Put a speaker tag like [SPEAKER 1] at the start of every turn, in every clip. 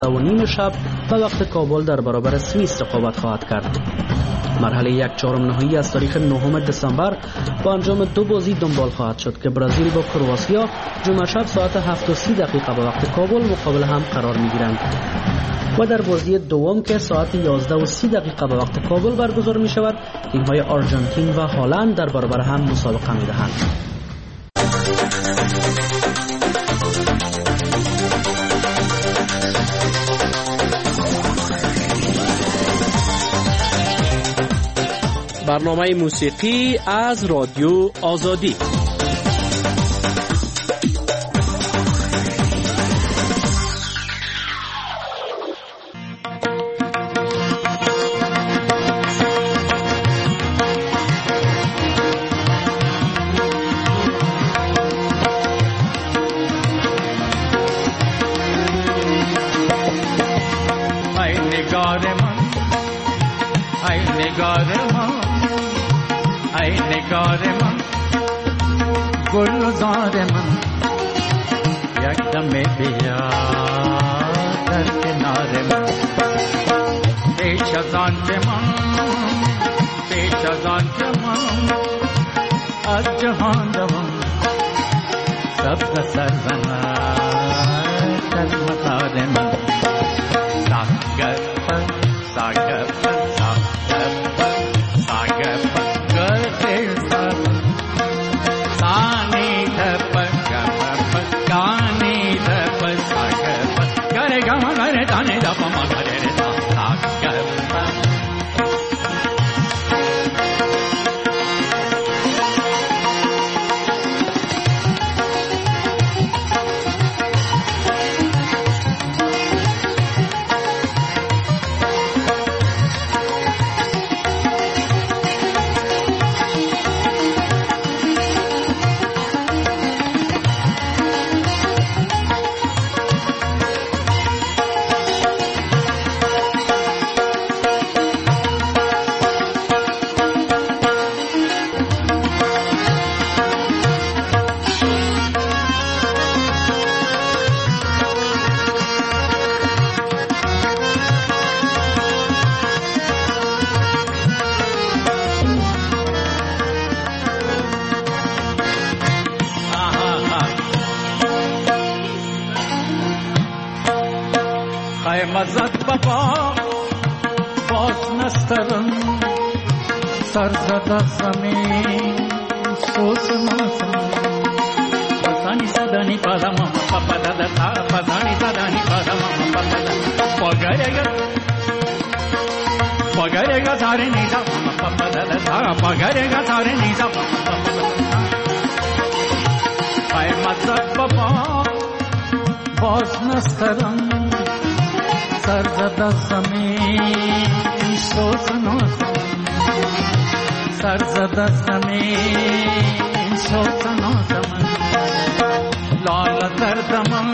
[SPEAKER 1] 9:30 شب به وقت کابل در برابر سوئیس رقابت خواهد کرد. مرحله 1/4 نهایی از تاریخ 9 دسامبر با انجام 2 بازی دنبال خواهد شد که برزیل با کرواتیا جمعه شب ساعت 7:30 به وقت کابل مقابل هم قرار می‌گیرند و در بازی دوم که ساعت 11:30 به وقت کابل برگزار می‌شود تیم‌های آرژانتین و هلند در برابر هم مسابقه می‌دهند.
[SPEAKER 2] برنامه موسیقی از رادیو آزادی.
[SPEAKER 3] نگار من گلزار من یک دم بیا در کنار من پیش از آن که من از جهان روم سبز سرزنم در مزار من مزد بابا باز نسترم سرزده زمین سوز نازم پزانی زدانی پادم پاپا دادا تا پزانی زدانی پادم پاپا پاگرگا زاره نیزا پاپا دادا تا پاگرگا زاره نیزا های مزد بابا باز نسترم سرزده زمین سوز نازم سرزده زمین سوز نازم لال دردم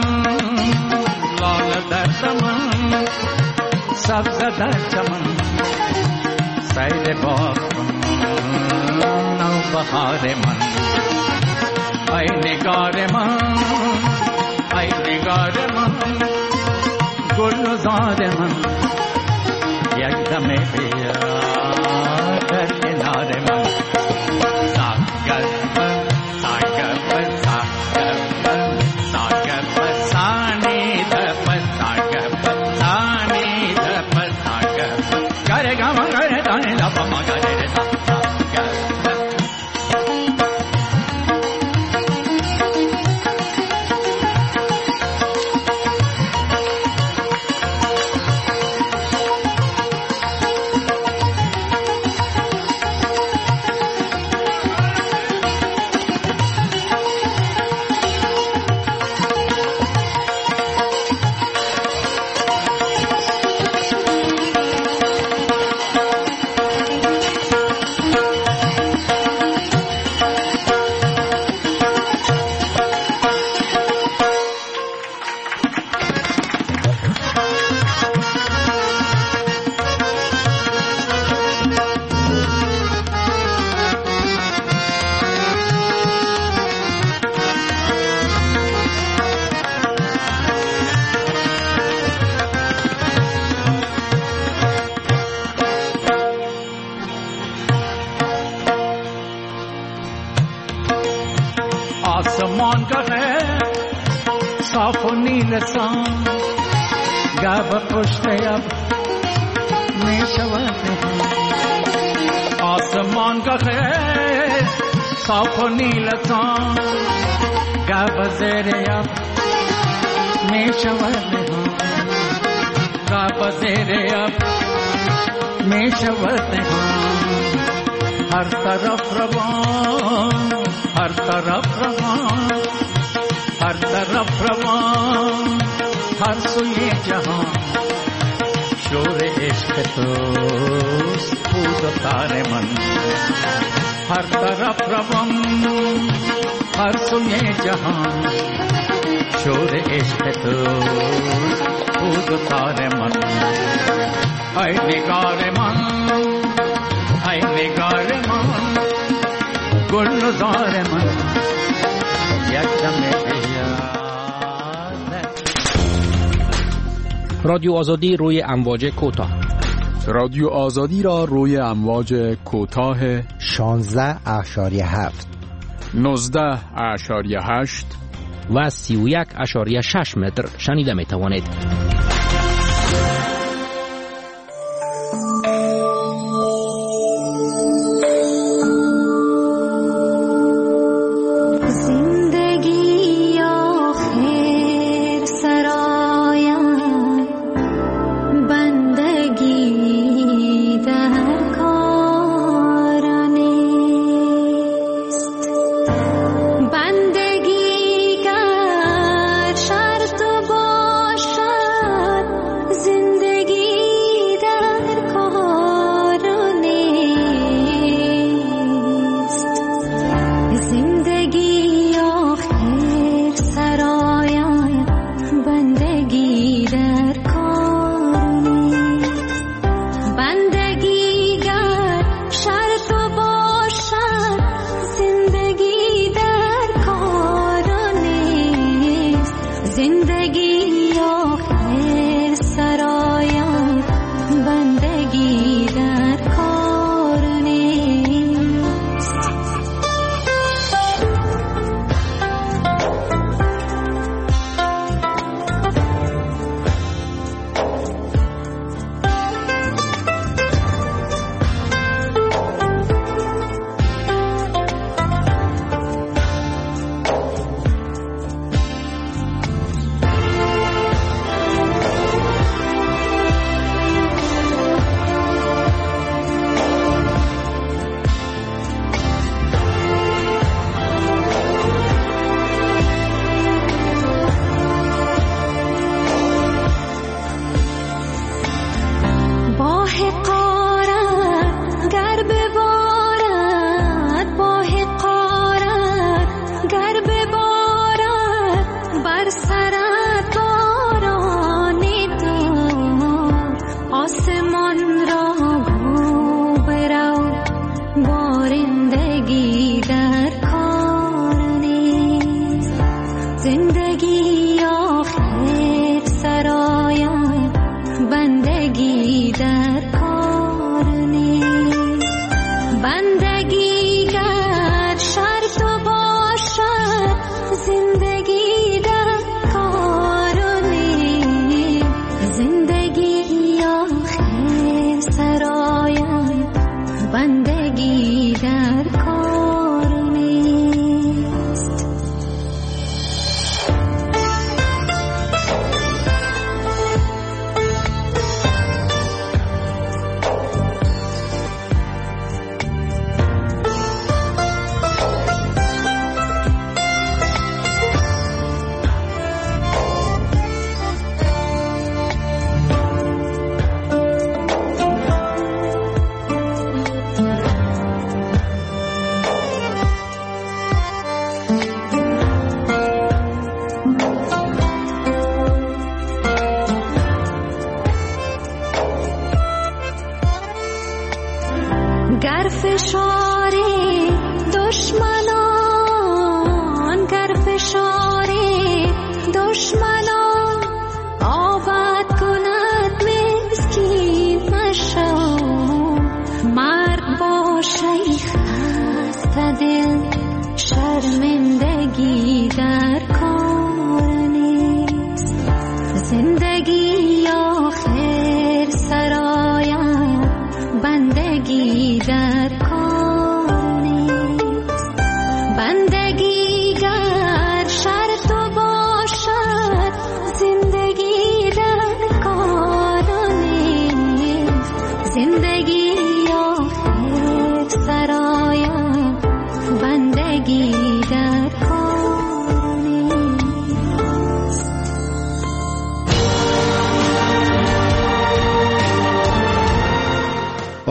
[SPEAKER 3] سبز در چمن سیر باغ نو بهار من ای نگار من گلزار من یک دم بیا در کنار من سانی دپ گره گم گره دانی لپا ما گره نیل سان گاب پشت اب می شود آسمان کا خیر صاف و نیل سان گاب زیر اب می شود گاب زیر اب می شود ہر طرف روان ہر طرف روان ہر طرف روان ہر سوئے جہاں شور عشق توست پود و تار من ہر طرف روان ہر سوئے جہاں شور عشق توست پود و تار من اے نگار من اے نگار من گلزار من یک دم
[SPEAKER 2] رادیو آزادی روی امواج کوتاه.
[SPEAKER 4] رادیو آزادی را روی امواج کوتاه
[SPEAKER 5] 16.7
[SPEAKER 4] 19.8
[SPEAKER 2] و 31.6 متر شنیده می توانید.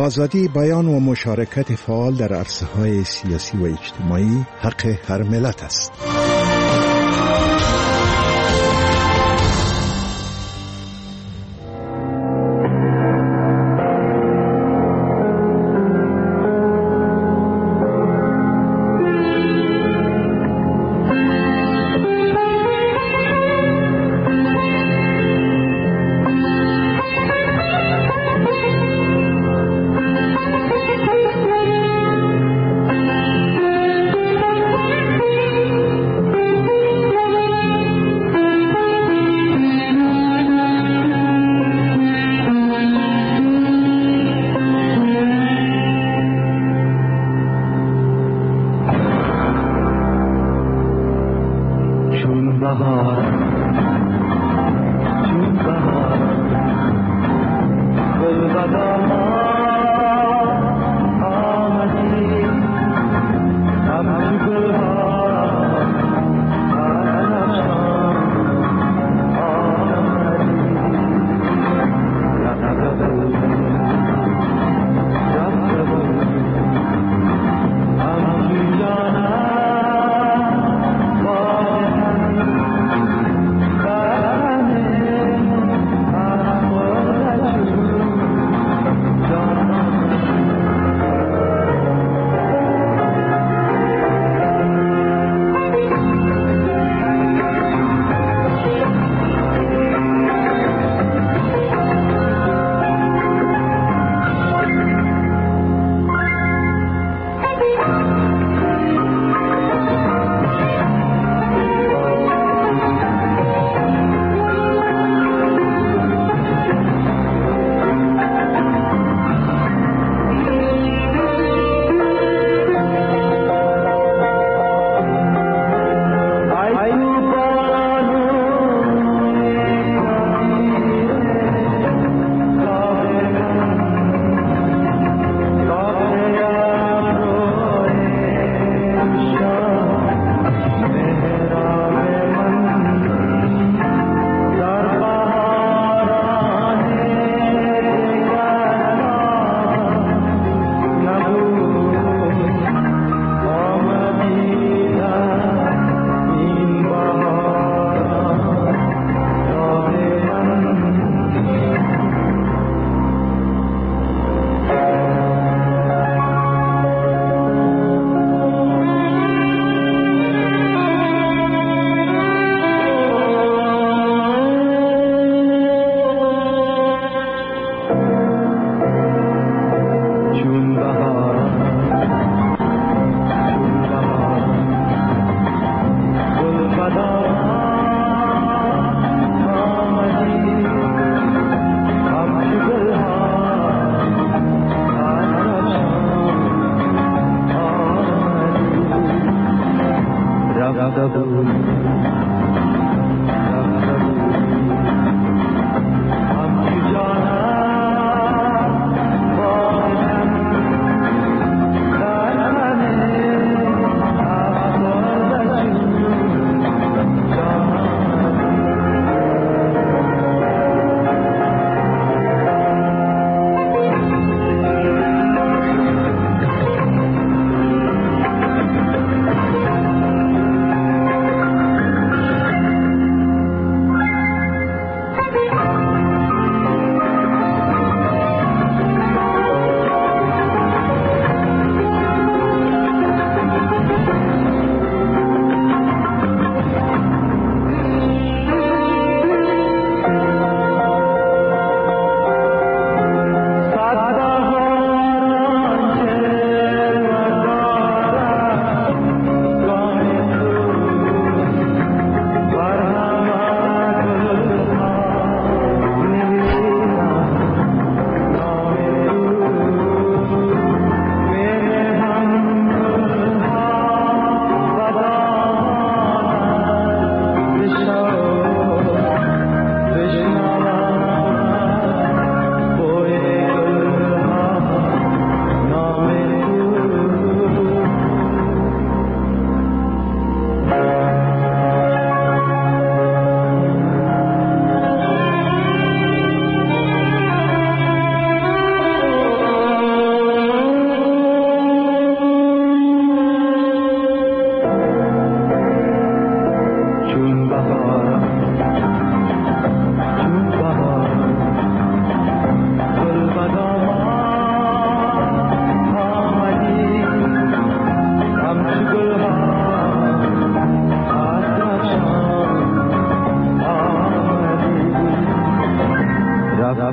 [SPEAKER 5] آزادی بیان و مشارکت فعال در عرصه‌های سیاسی و اجتماعی حق هر ملت است.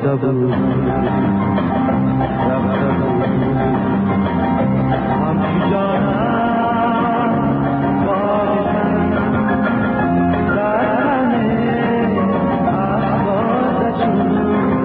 [SPEAKER 6] رفته بود همچی جانم باشم در تنه افراد چون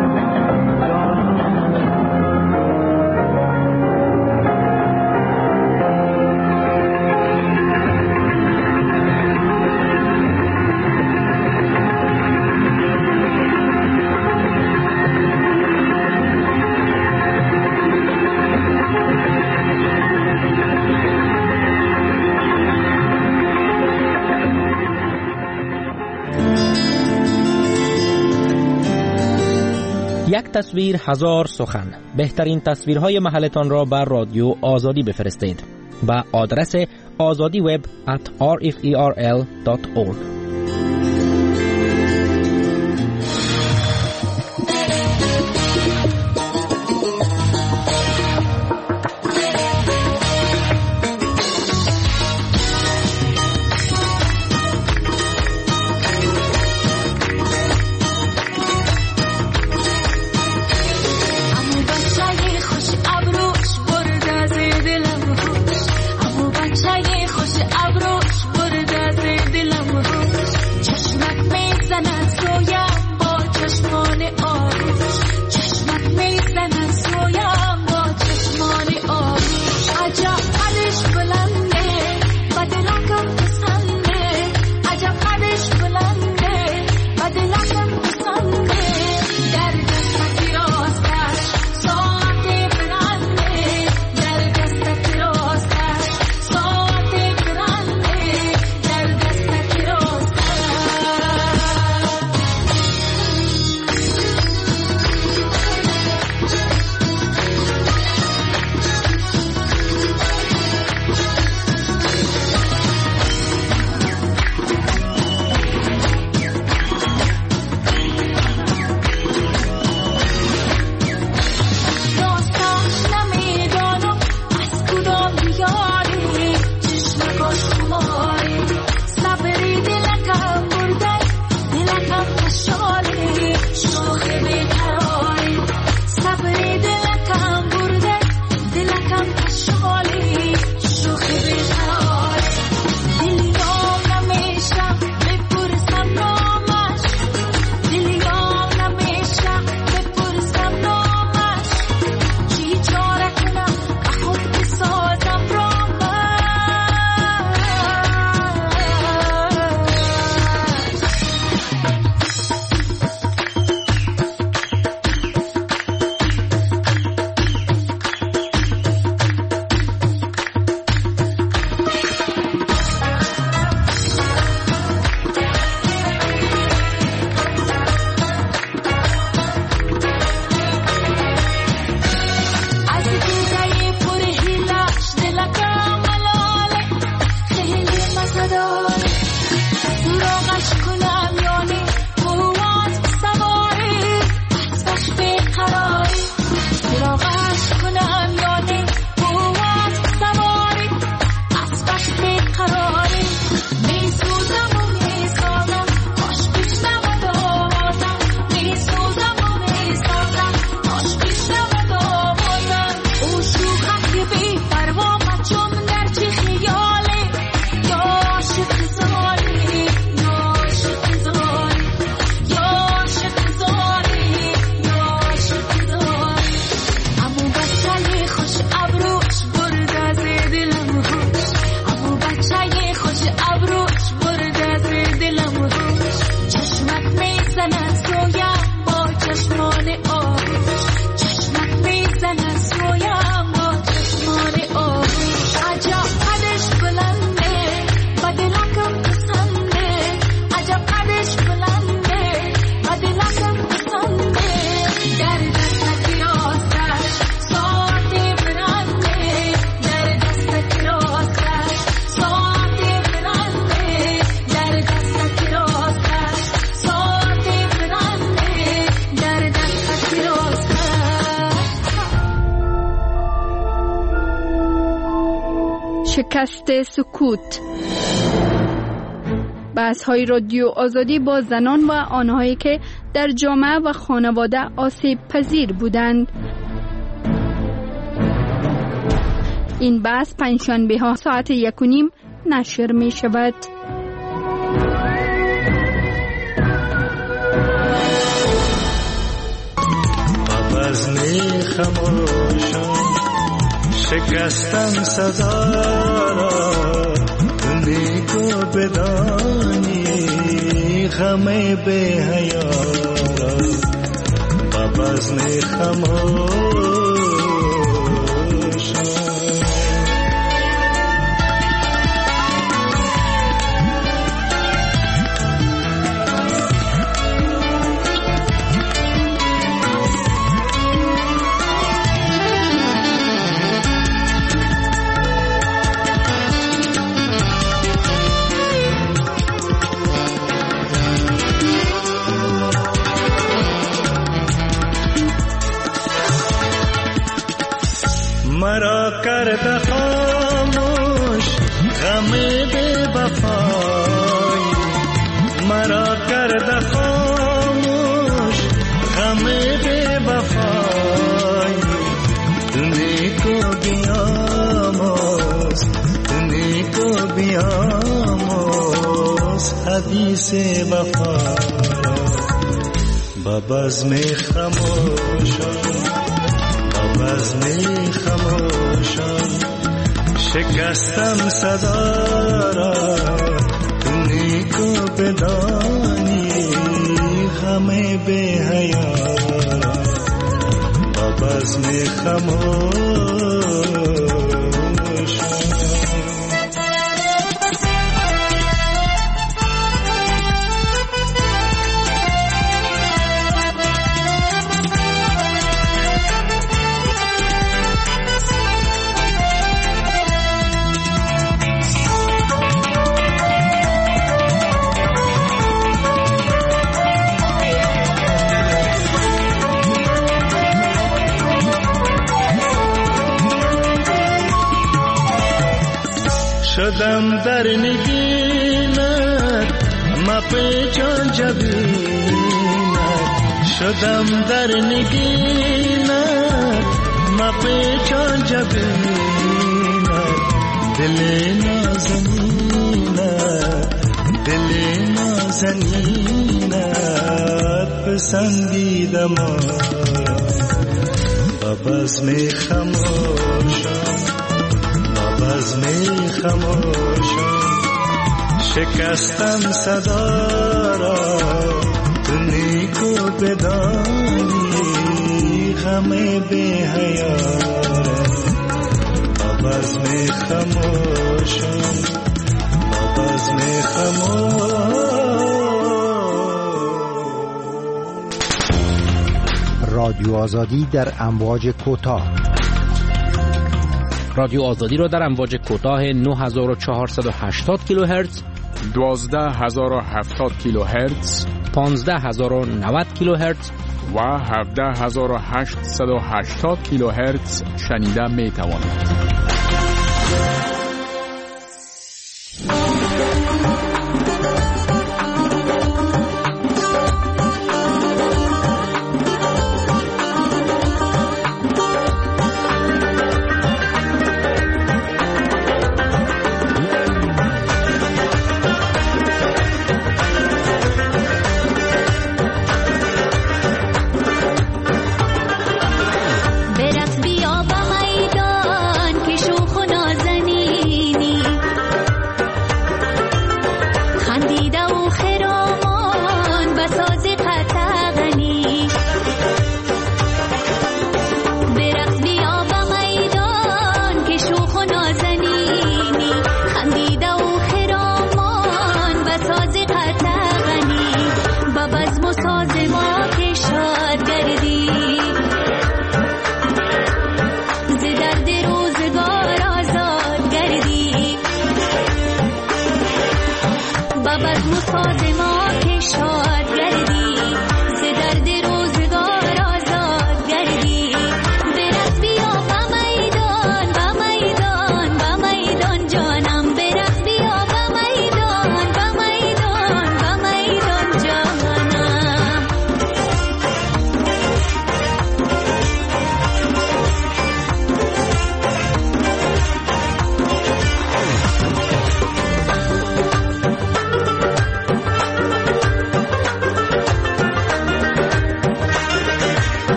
[SPEAKER 7] یک تصویر هزار سخن. بهترین تصویرهای محلتان را بر رادیو آزادی بفرستید به آدرس azadiweb@rferl.org.
[SPEAKER 8] شکست سکوت. بحث‌های رادیو آزادی با زنان و آنهایی که در جامعه و خانواده آسیب پذیر بودند. این بحث پنجشنبه ها ساعت 1:30 نشر می شود.
[SPEAKER 6] وزن خموشم شکستم صدا را، نیکو بدانی غم به حیا را. وزن خموشم مرا کرد خاموش غم بی وفای، مرا کرد خاموش غم بی وفای. نیکو بیاموز نیکو بیاموز حدیث وفا با بزم خموشان، بزم خموشان شکستم صدا را. نیکو بدانی غم به حیا را. بزم خموشان شدم در نگینت مپیچان جبینت، شدم در نگینت مپیچان جبینت. دل نازنینت دل نازنینت پسندیدم با بزم خموشان، بزم خموشان شکستم صدا را. نیکو بدانی غم به حیا را. بزم خموشان بزم خموشان.
[SPEAKER 9] رادیو آزادی در امواج کوتاه.
[SPEAKER 7] رادیو آزادی را در امواج کوتاه 9480 کیلوهرتز،
[SPEAKER 4] 12070 کیلوهرتز،
[SPEAKER 7] 15090 کیلوهرتز
[SPEAKER 4] و 17880 کیلوهرتز شنیده می توانید.
[SPEAKER 10] برقص بیا به میدان که شوخ و نازنین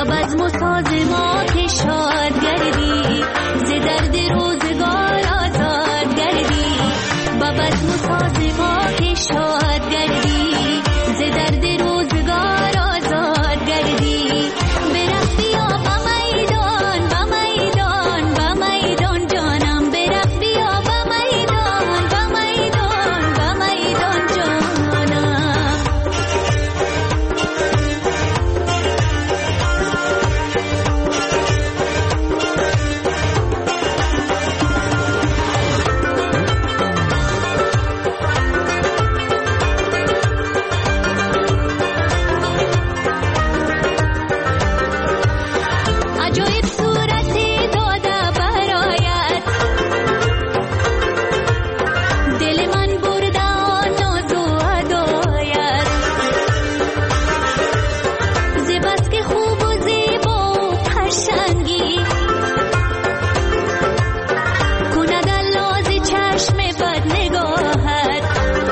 [SPEAKER 10] با بزم و ساز ما که شاد گردی ز درد روزگار آزاد گردی با بزم و ساز ما که شاد گردی ز درد روزگار آزاد گردی برفت بیا با میدان با میدان با میدان جانم برفت بیا با میدان با میدان با میدان جانم عجایب صورتی داده برایت دل من برده آن ناز و هدایت ز بس که خوب و زیبا و قشنگی کند الاز چشم بد نگاهت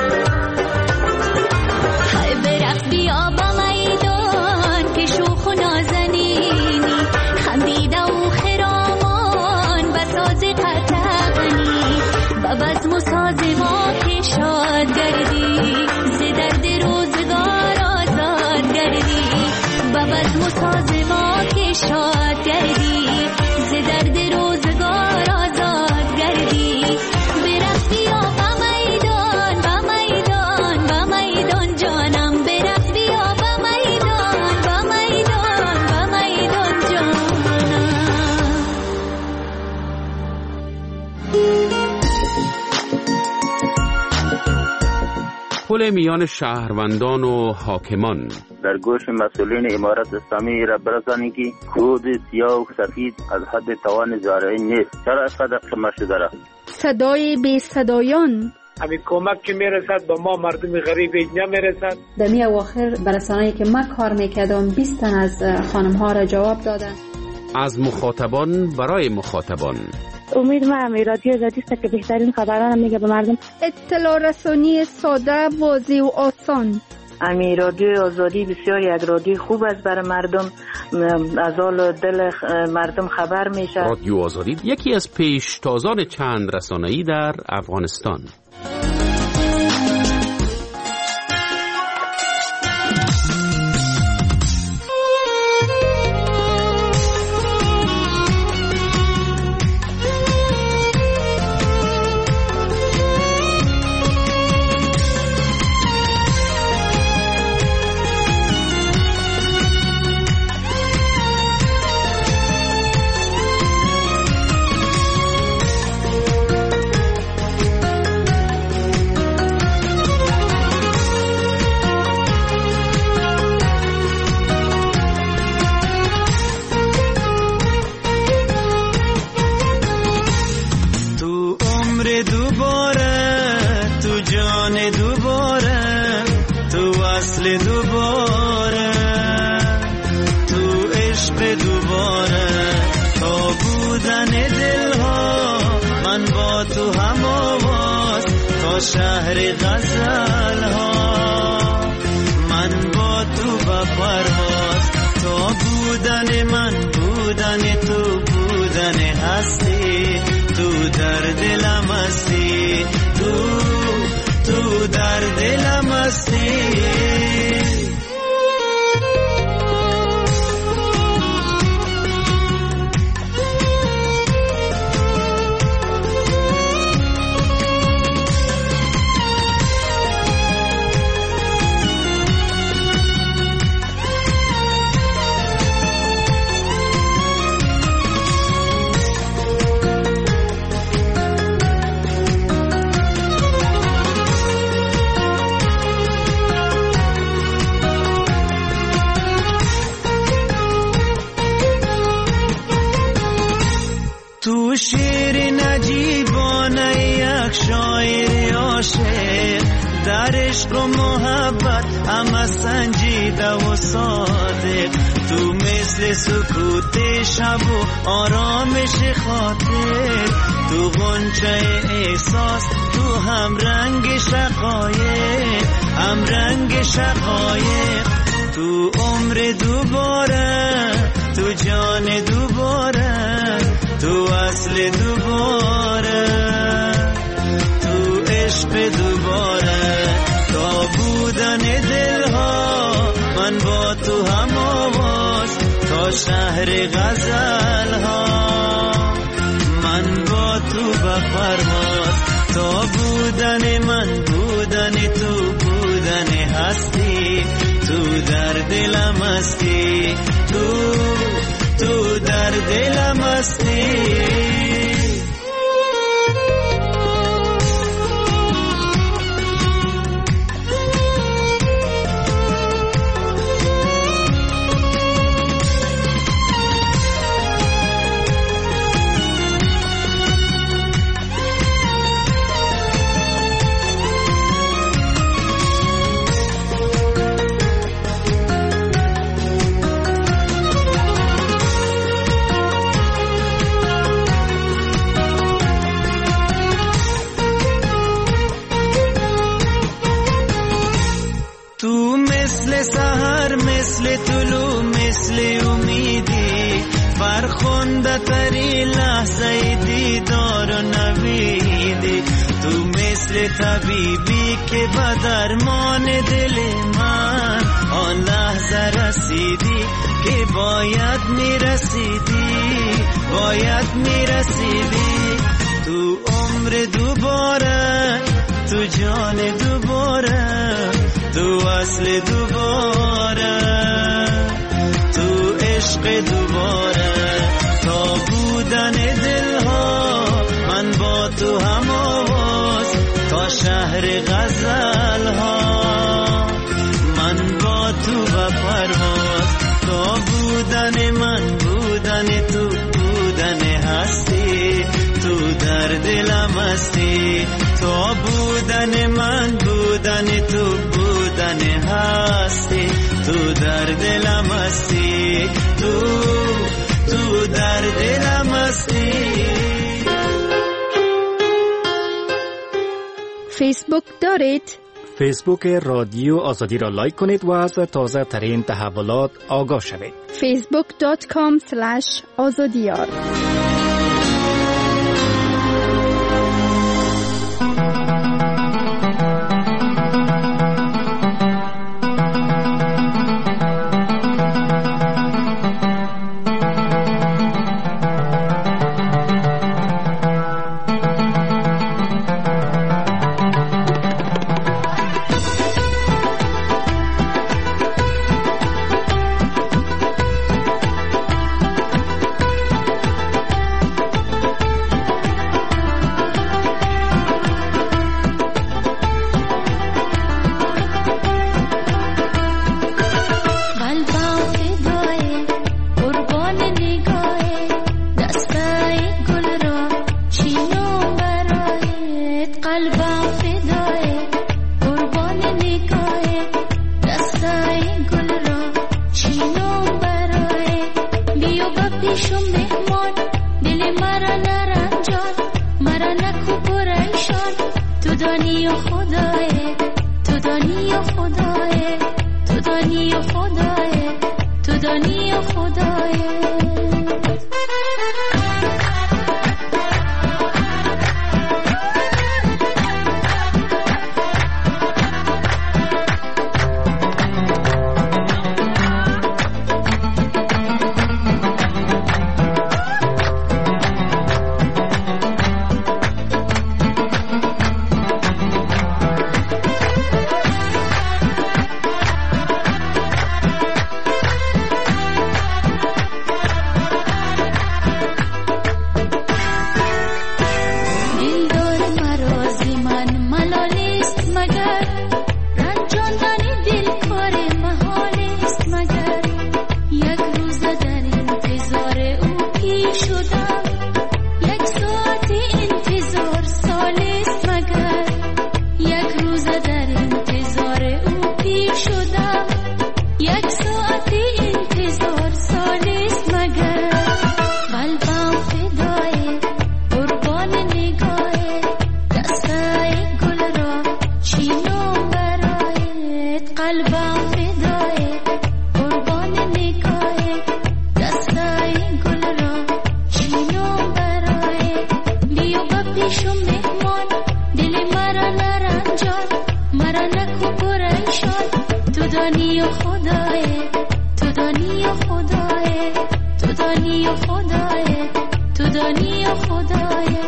[SPEAKER 10] های برفت بیا با میدان که شوخ و نازنینی خندیده و خرامان بساز قطعنی با بزم و ساز ما که شاد گردی ز درد روزگار آزاد گردی با بزم و ساز ما که شاد گردی ز درد روزگار آزاد گردی برفت بیا با میدان با میدان با میدان جانم برفت بیا با میدان با میدان با میدان جانم
[SPEAKER 2] پل میان شهروندان و حاکمان.
[SPEAKER 11] در گوش مسئولین امارت اسلامی را برسانید که خود سیاه و سفید از حد توان زارعی نیست. چرا اینقدر قمه شده را؟
[SPEAKER 8] صدای بی صدایان
[SPEAKER 12] همین کمک که میرسد به ما مردم غریب نمیرسد.
[SPEAKER 13] در می اواخر برسانه‌ای که من کار میکردم 20 تن از خانم ها را جواب دادن.
[SPEAKER 2] از مخاطبان برای مخاطبان.
[SPEAKER 14] امیدوارم رادیو آزادی است که بهترین خبران میگه به مردم.
[SPEAKER 8] اطلاع رسانی ساده، واضح و آسان.
[SPEAKER 15] امی رادیو آزادی بسیار یک رادیو خوب است برای مردم، از حال دل مردم خبر میشه.
[SPEAKER 2] رادیو آزادی یکی از پیشتازان چند رسانه‌ای در افغانستان.
[SPEAKER 6] شهر غزل ها من با تو با پرواز، تو بودن من بودن تو بودن هستی، تو در دلم هستی، تو در دلم هستی. تو شیر نجیبانه یک شاعر عاشق، در عشق و محبت همه سنجیده و صادق، تو مثل سکوت شب و آرامش خاطر، تو غنچه احساس، تو هم رنگ شقایق، هم رنگ شقایق، تو عمر دوباره تا شهر غزل ها. من با تو به پرواز، تا بودن من بودن تو، بودن هستی تو در دلم هستی، تو در دلم هستی. سحر مثل طلوع مثل امیدی، فرخنده تری لحظه دیدار و نویدی. تو مثل طبیبی که به درمان دل من آن لحظه رسیدی که باید میرسیدی. تو عمر دوباره، تو جان دوباره، تو اصل دوباره، تو عشق دوباره. تا بودن دلها من با تو هم آواز، تا شهر غزل ها. من با تو به پرواز، تا بودن من بودن تو، بودن هستی تو در دلم هستی. تا بودن من بودن تو، بودن هستی تو در دلم هستی، تو در دلم هستی.
[SPEAKER 8] فیسبوک دارید؟
[SPEAKER 7] فیسبوک رادیو آزادی را لایک کنید و از تازه ترین تحولات آگاه شوید.
[SPEAKER 8] facebook.com/azadiyar.
[SPEAKER 10] دانی و خدای تو دانی و خدای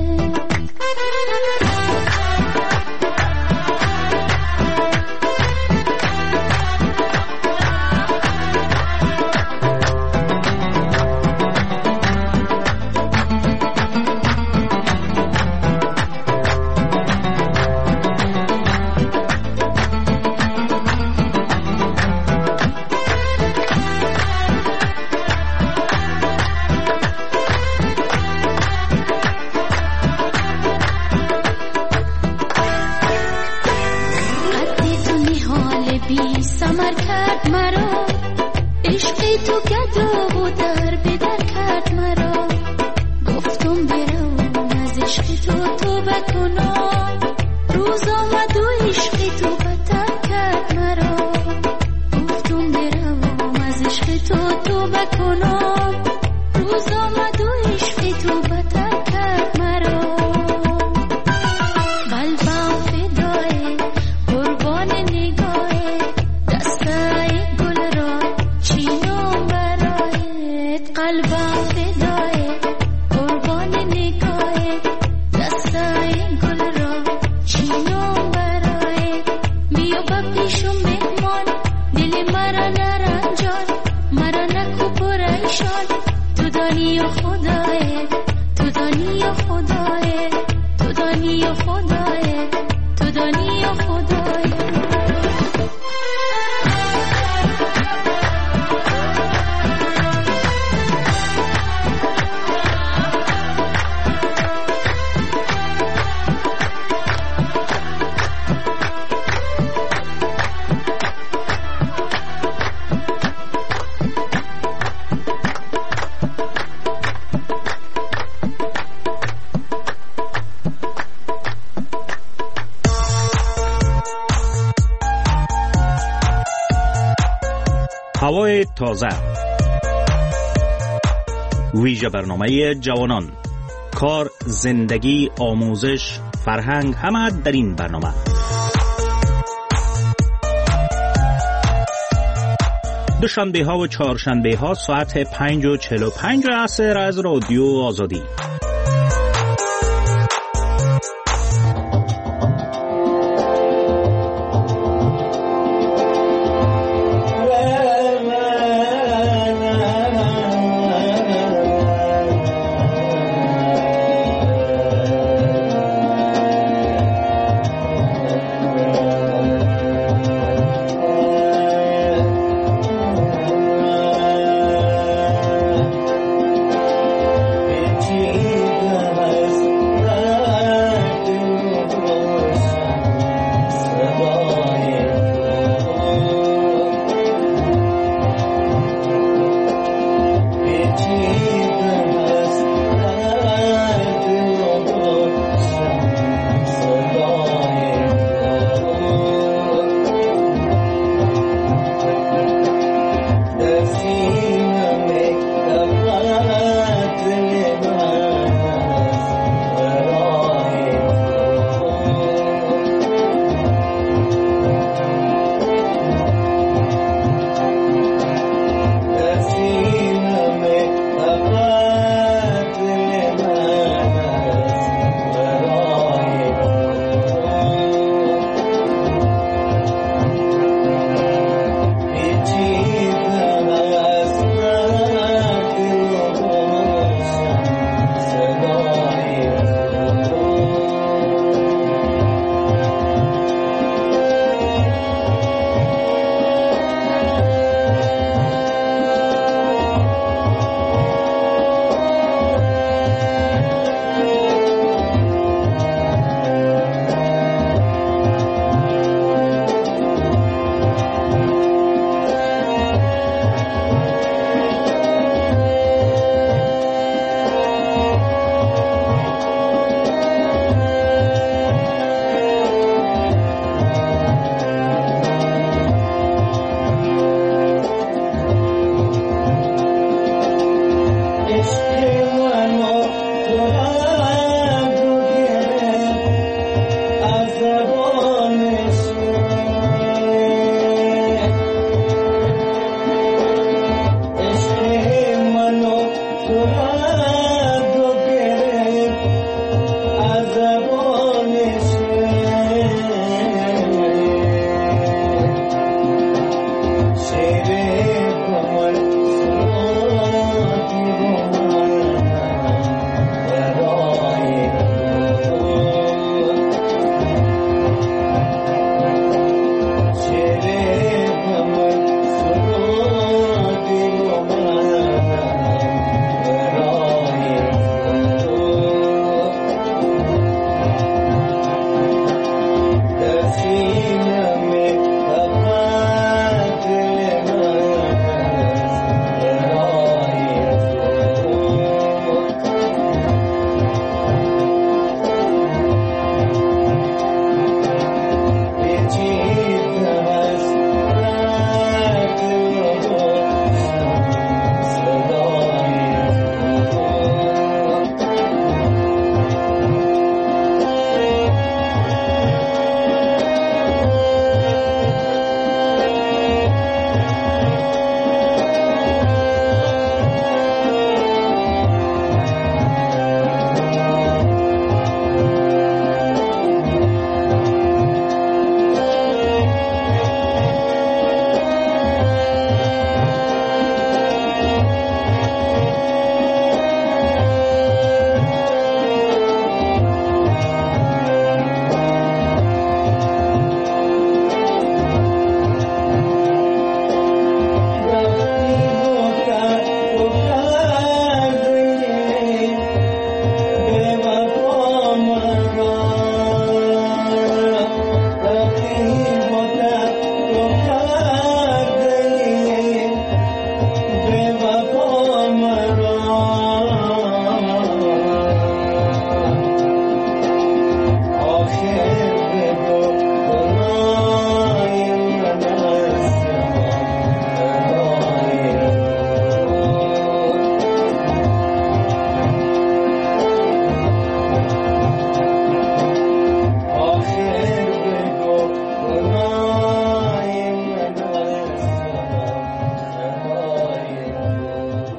[SPEAKER 16] هوای تازه، ویژه برنامه جوانان، کار، زندگی، آموزش، فرهنگ، همه در این برنامه. دوشنبه ها و چهارشنبه ها ساعت 5:45 عصر از رادیو آزادی.
[SPEAKER 6] The